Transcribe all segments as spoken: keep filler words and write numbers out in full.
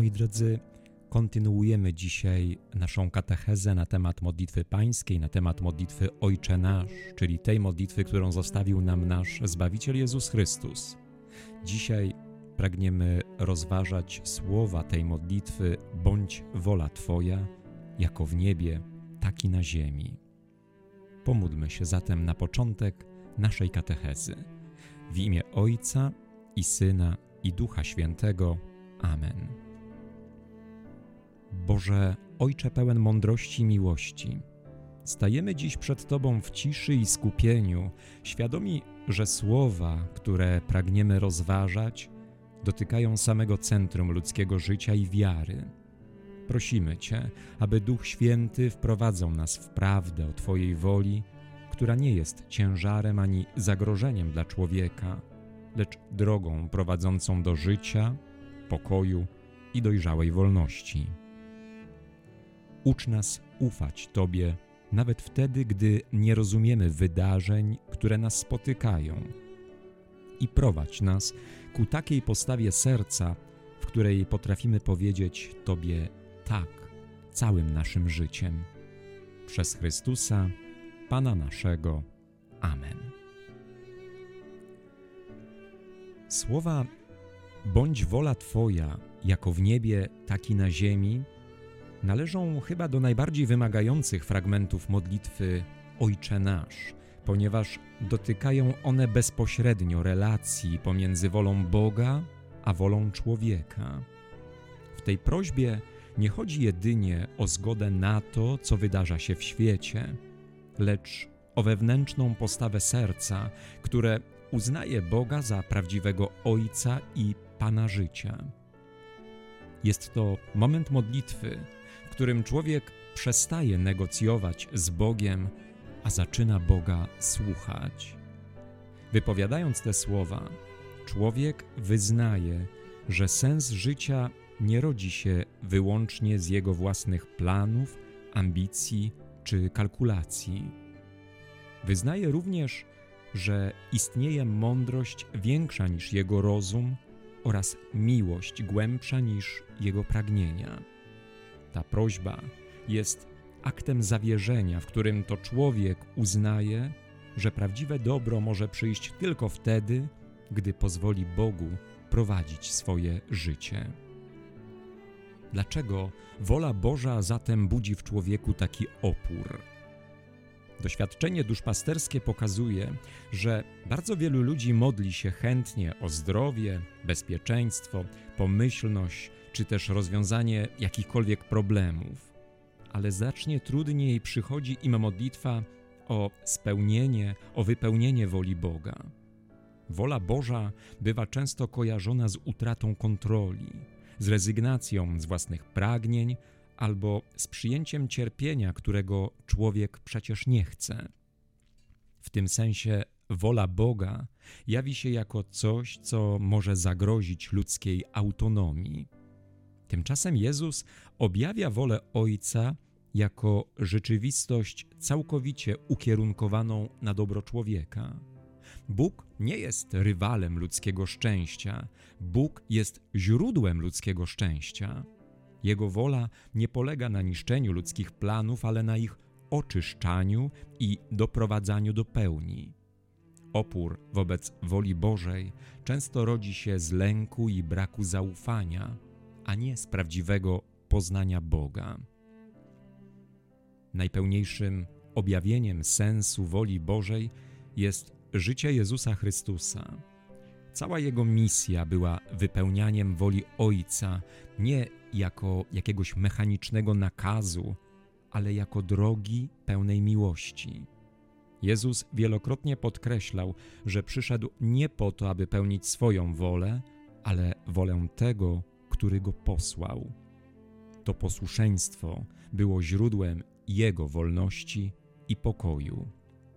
Moi drodzy, kontynuujemy dzisiaj naszą katechezę na temat modlitwy pańskiej, na temat modlitwy Ojcze Nasz, czyli tej modlitwy, którą zostawił nam nasz Zbawiciel Jezus Chrystus. Dzisiaj pragniemy rozważać słowa tej modlitwy: bądź wola Twoja, jako w niebie, tak i na ziemi. Pomódlmy się zatem na początek naszej katechezy. W imię Ojca i Syna i Ducha Świętego. Amen. Boże, Ojcze pełen mądrości i miłości, stajemy dziś przed Tobą w ciszy i skupieniu, świadomi, że słowa, które pragniemy rozważać, dotykają samego centrum ludzkiego życia i wiary. Prosimy Cię, aby Duch Święty wprowadzał nas w prawdę o Twojej woli, która nie jest ciężarem ani zagrożeniem dla człowieka, lecz drogą prowadzącą do życia, pokoju i dojrzałej wolności. Ucz nas ufać Tobie, nawet wtedy, gdy nie rozumiemy wydarzeń, które nas spotykają, i prowadź nas ku takiej postawie serca, w której potrafimy powiedzieć Tobie tak całym naszym życiem. Przez Chrystusa, Pana naszego. Amen. Słowa bądź wola Twoja, jako w niebie, tak i na ziemi, należą chyba do najbardziej wymagających fragmentów modlitwy Ojcze Nasz, ponieważ dotykają one bezpośrednio relacji pomiędzy wolą Boga a wolą człowieka. W tej prośbie nie chodzi jedynie o zgodę na to, co wydarza się w świecie, lecz o wewnętrzną postawę serca, które uznaje Boga za prawdziwego Ojca i Pana życia. Jest to moment modlitwy, w którym człowiek przestaje negocjować z Bogiem, a zaczyna Boga słuchać. Wypowiadając te słowa, człowiek wyznaje, że sens życia nie rodzi się wyłącznie z jego własnych planów, ambicji czy kalkulacji. Wyznaje również, że istnieje mądrość większa niż jego rozum oraz miłość głębsza niż jego pragnienia. Ta prośba jest aktem zawierzenia, w którym to człowiek uznaje, że prawdziwe dobro może przyjść tylko wtedy, gdy pozwoli Bogu prowadzić swoje życie. Dlaczego wola Boża zatem budzi w człowieku taki opór? Doświadczenie duszpasterskie pokazuje, że bardzo wielu ludzi modli się chętnie o zdrowie, bezpieczeństwo, pomyślność czy też rozwiązanie jakichkolwiek problemów, ale znacznie trudniej przychodzi im modlitwa o spełnienie, o wypełnienie woli Boga. Wola Boża bywa często kojarzona z utratą kontroli, z rezygnacją z własnych pragnień albo z przyjęciem cierpienia, którego człowiek przecież nie chce. W tym sensie wola Boga jawi się jako coś, co może zagrozić ludzkiej autonomii. Tymczasem Jezus objawia wolę Ojca jako rzeczywistość całkowicie ukierunkowaną na dobro człowieka. Bóg nie jest rywalem ludzkiego szczęścia. Bóg jest źródłem ludzkiego szczęścia. Jego wola nie polega na niszczeniu ludzkich planów, ale na ich oczyszczaniu i doprowadzaniu do pełni. Opór wobec woli Bożej często rodzi się z lęku i braku zaufania, a nie z prawdziwego poznania Boga. Najpełniejszym objawieniem sensu woli Bożej jest życie Jezusa Chrystusa. Cała Jego misja była wypełnianiem woli Ojca, nie jako jakiegoś mechanicznego nakazu, ale jako drogi pełnej miłości. Jezus wielokrotnie podkreślał, że przyszedł nie po to, aby pełnić swoją wolę, ale wolę tego, który Go posłał. To posłuszeństwo było źródłem Jego wolności i pokoju.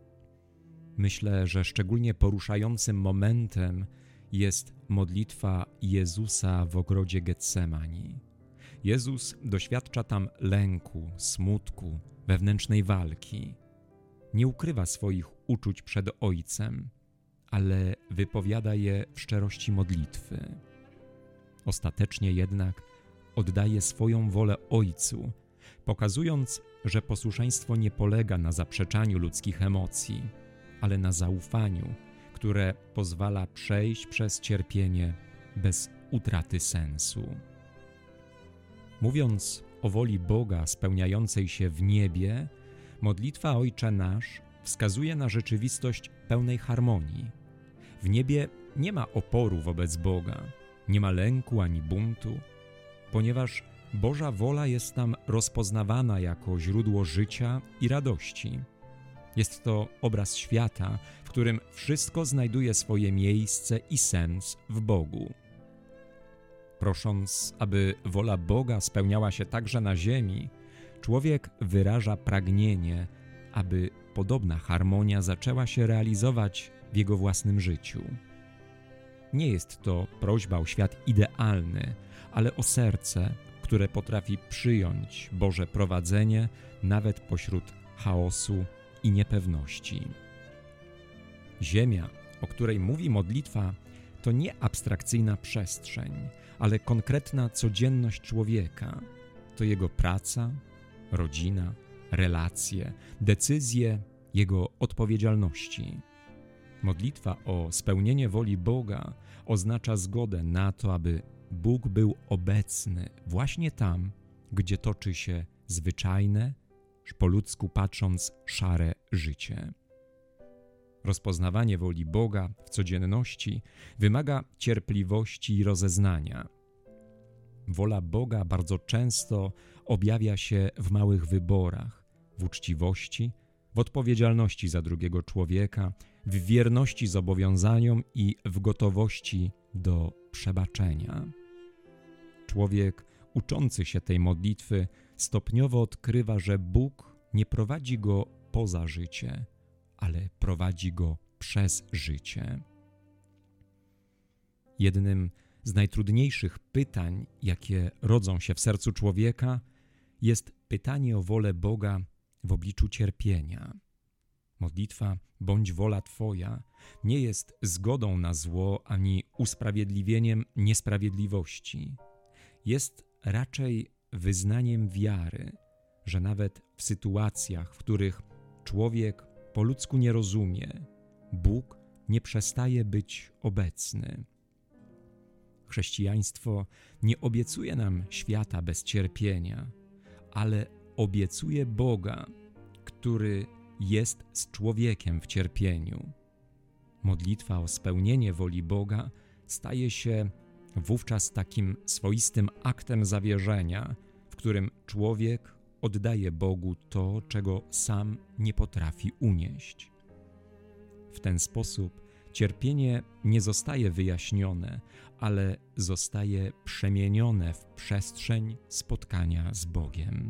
Myślę, że szczególnie poruszającym momentem jest modlitwa Jezusa w ogrodzie Getsemani. Jezus doświadcza tam lęku, smutku, wewnętrznej walki. Nie ukrywa swoich uczuć przed Ojcem, ale wypowiada je w szczerości modlitwy. Ostatecznie jednak oddaje swoją wolę Ojcu, pokazując, że posłuszeństwo nie polega na zaprzeczaniu ludzkich emocji, ale na zaufaniu, które pozwala przejść przez cierpienie bez utraty sensu. Mówiąc o woli Boga spełniającej się w niebie, modlitwa Ojcze Nasz wskazuje na rzeczywistość pełnej harmonii. W niebie nie ma oporu wobec Boga, nie ma lęku ani buntu, ponieważ Boża wola jest tam rozpoznawana jako źródło życia i radości. Jest to obraz świata, w którym wszystko znajduje swoje miejsce i sens w Bogu. Prosząc, aby wola Boga spełniała się także na ziemi, człowiek wyraża pragnienie, aby podobna harmonia zaczęła się realizować w jego własnym życiu. Nie jest to prośba o świat idealny, ale o serce, które potrafi przyjąć Boże prowadzenie nawet pośród chaosu i niepewności. Ziemia, o której mówi modlitwa, to nie abstrakcyjna przestrzeń, ale konkretna codzienność człowieka. To jego praca, rodzina, relacje, decyzje, jego odpowiedzialności. Modlitwa o spełnienie woli Boga oznacza zgodę na to, aby Bóg był obecny właśnie tam, gdzie toczy się zwyczajne, po ludzku patrząc, szare życie. Rozpoznawanie woli Boga w codzienności wymaga cierpliwości i rozeznania. Wola Boga bardzo często objawia się w małych wyborach, w uczciwości, w odpowiedzialności za drugiego człowieka, w wierności zobowiązaniom i w gotowości do przebaczenia. Człowiek uczący się tej modlitwy stopniowo odkrywa, że Bóg nie prowadzi go poza życie, ale prowadzi go przez życie. Jednym z najtrudniejszych pytań, jakie rodzą się w sercu człowieka, jest pytanie o wolę Boga w obliczu cierpienia. Modlitwa „Bądź wola Twoja” nie jest zgodą na zło ani usprawiedliwieniem niesprawiedliwości. Jest raczej wyznaniem wiary, że nawet w sytuacjach, w których człowiek po ludzku nie rozumie, Bóg nie przestaje być obecny. Chrześcijaństwo nie obiecuje nam świata bez cierpienia, ale obiecuje Boga, który jest z człowiekiem w cierpieniu. Modlitwa o spełnienie woli Boga staje się wówczas takim swoistym aktem zawierzenia, w którym człowiek oddaje Bogu to, czego sam nie potrafi unieść. W ten sposób cierpienie nie zostaje wyjaśnione, ale zostaje przemienione w przestrzeń spotkania z Bogiem.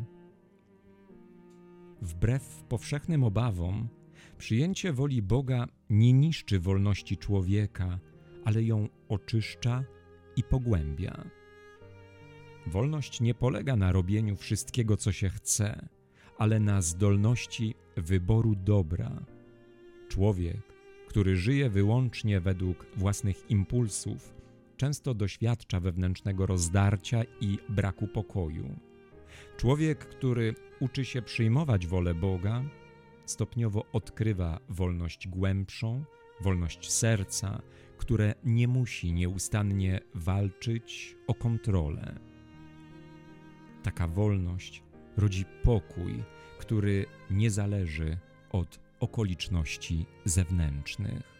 Wbrew powszechnym obawom, przyjęcie woli Boga nie niszczy wolności człowieka, ale ją oczyszcza i pogłębia. Wolność nie polega na robieniu wszystkiego, co się chce, ale na zdolności wyboru dobra. Człowiek, który żyje wyłącznie według własnych impulsów, często doświadcza wewnętrznego rozdarcia i braku pokoju. Człowiek, który uczy się przyjmować wolę Boga, stopniowo odkrywa wolność głębszą, wolność serca, które nie musi nieustannie walczyć o kontrolę. Taka wolność rodzi pokój, który nie zależy od okoliczności zewnętrznych.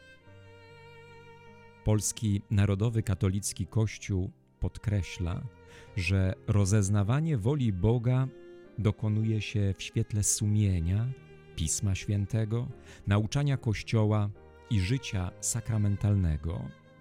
Polski Narodowy Katolicki Kościół podkreśla, że rozeznawanie woli Boga dokonuje się w świetle sumienia, Pisma Świętego, nauczania Kościoła i życia sakramentalnego.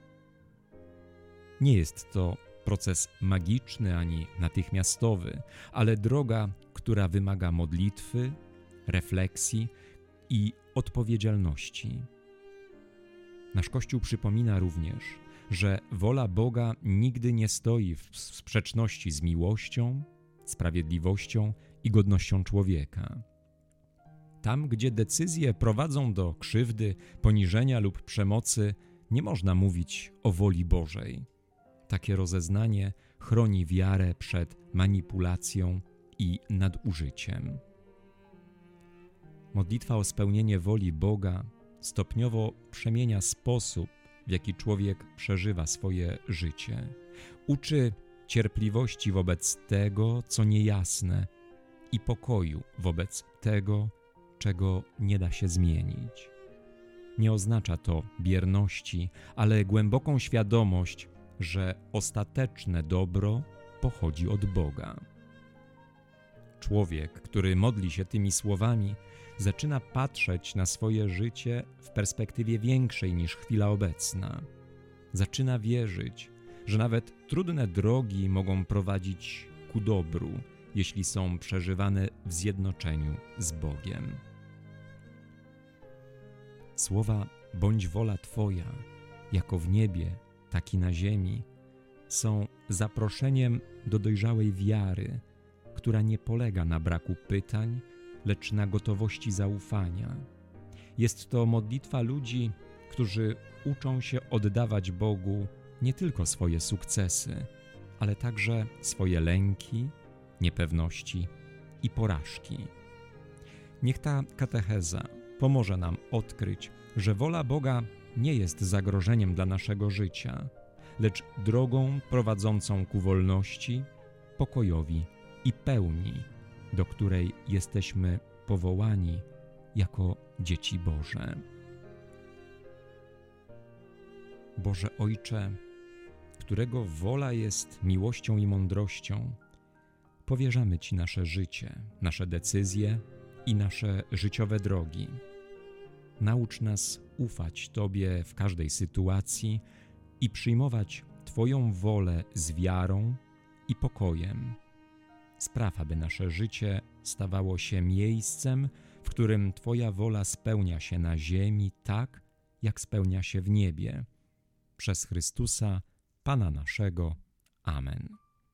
Nie jest to proces magiczny ani natychmiastowy, ale droga, która wymaga modlitwy, refleksji i odpowiedzialności. Nasz Kościół przypomina również, że wola Boga nigdy nie stoi w sprzeczności z miłością, sprawiedliwością i godnością człowieka. Tam, gdzie decyzje prowadzą do krzywdy, poniżenia lub przemocy, nie można mówić o woli Bożej. Takie rozeznanie chroni wiarę przed manipulacją i nadużyciem. Modlitwa o spełnienie woli Boga stopniowo przemienia sposób, w jaki człowiek przeżywa swoje życie. Uczy cierpliwości wobec tego, co niejasne, i pokoju wobec tego, czego nie da się zmienić. Nie oznacza to bierności, ale głęboką świadomość, że ostateczne dobro pochodzi od Boga. Człowiek, który modli się tymi słowami, zaczyna patrzeć na swoje życie w perspektywie większej niż chwila obecna. Zaczyna wierzyć, że nawet trudne drogi mogą prowadzić ku dobru, jeśli są przeżywane w zjednoczeniu z Bogiem. Słowa „bądź wola Twoja, jako w niebie, tak i na ziemi” są zaproszeniem do dojrzałej wiary, która nie polega na braku pytań, lecz na gotowości zaufania. Jest to modlitwa ludzi, którzy uczą się oddawać Bogu nie tylko swoje sukcesy, ale także swoje lęki, niepewności i porażki. Niech ta katecheza pomoże nam odkryć, że wola Boga nie jest zagrożeniem dla naszego życia, lecz drogą prowadzącą ku wolności, pokojowi i pełni, do której jesteśmy powołani jako dzieci Boże. Boże Ojcze, którego wola jest miłością i mądrością, powierzamy Ci nasze życie, nasze decyzje i nasze życiowe drogi. Naucz nas ufać Tobie w każdej sytuacji i przyjmować Twoją wolę z wiarą i pokojem. Spraw, aby nasze życie stawało się miejscem, w którym Twoja wola spełnia się na ziemi tak, jak spełnia się w niebie. Przez Chrystusa, Pana naszego. Amen.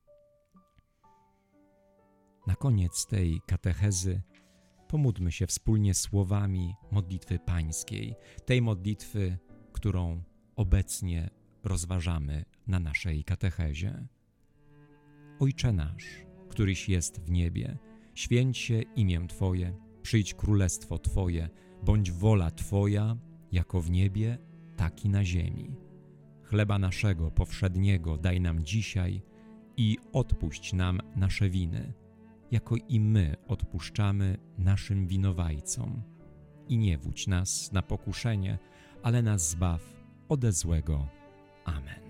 Na koniec tej katechezy pomódlmy się wspólnie słowami modlitwy pańskiej, tej modlitwy, którą obecnie rozważamy na naszej katechezie. Ojcze nasz, któryś jest w niebie, święć się imię Twoje, przyjdź królestwo Twoje, bądź wola Twoja, jako w niebie, tak i na ziemi. Chleba naszego powszedniego daj nam dzisiaj i odpuść nam nasze winy, jako i my odpuszczamy naszym winowajcom. I nie wódź nas na pokuszenie, ale nas zbaw ode złego. Amen.